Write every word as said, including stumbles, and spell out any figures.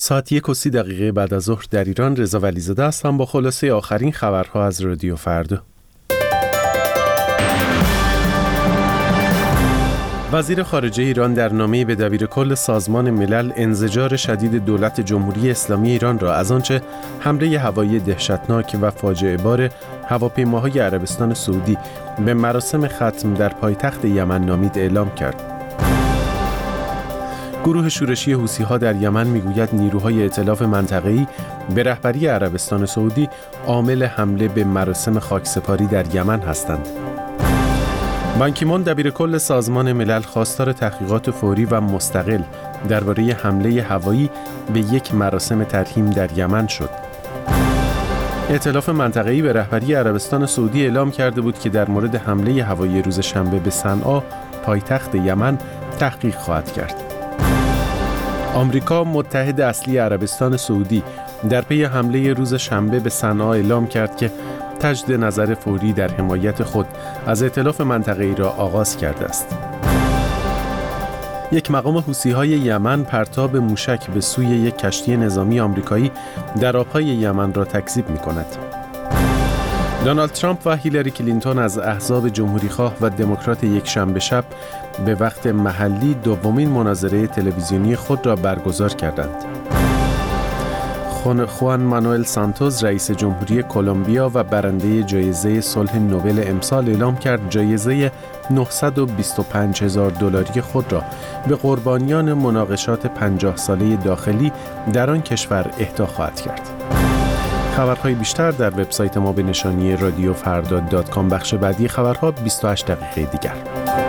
ساعت یک و سی دقیقه بعد از ظهر در ایران. رضا ولیزاده هستم با خلاصه آخرین خبرها از رادیو فردا. وزیر خارجه ایران در نامه‌ای به دبیرکل سازمان ملل انزجار شدید دولت جمهوری اسلامی ایران را از آنچه حمله هوایی دهشتناک و فاجعه بار هواپیماهای عربستان سعودی به مراسم ختم در پایتخت یمن نامید اعلام کرد. گروه شورشی حوثی‌ها در یمن میگوید نیروهای ائتلاف منطقه‌ای به رهبری عربستان سعودی عامل حمله به مراسم خاکسپاری در یمن هستند. بان کی مون دبیرکل سازمان ملل خواستار تحقیقات فوری و مستقل درباره حمله هوایی به یک مراسم ترحیم در یمن شد. ائتلاف منطقه‌ای به رهبری عربستان سعودی اعلام کرده بود که در مورد حمله هوایی روز شنبه به صنعا پایتخت یمن تحقیق خواهد کرد. آمریکا متحد اصلی عربستان سعودی در پی حمله روز شنبه به صنعا اعلام کرد که تجدید نظر فوری در حمایت خود از ائتلاف منطقه‌ای را آغاز کرده است. یک مقام حوثی‌های یمن پرتاب موشک به سوی یک کشتی نظامی آمریکایی در آب‌های یمن را تکذیب می‌کند. دونالد ترامپ و هیلاری کلینتون از احزاب جمهوری‌خواه و دموکرات یک شنبه شب به وقت محلی دومین مناظره تلویزیونی خود را برگزار کردند. خوان مانوئل سانتوس رئیس جمهوری کلمبیا و برنده جایزه صلح نوبل امسال اعلام کرد جایزه نهصد و بیست و پنج هزار دلاری خود را به قربانیان مناقشات پنجاه ساله داخلی در آن کشور اهدا خواهد کرد. خبرهای بیشتر در وبسایت ما به نشانی رادیو فردا دات کام. بخش بعدی خبرها بیست و هشت دقیقه دیگر.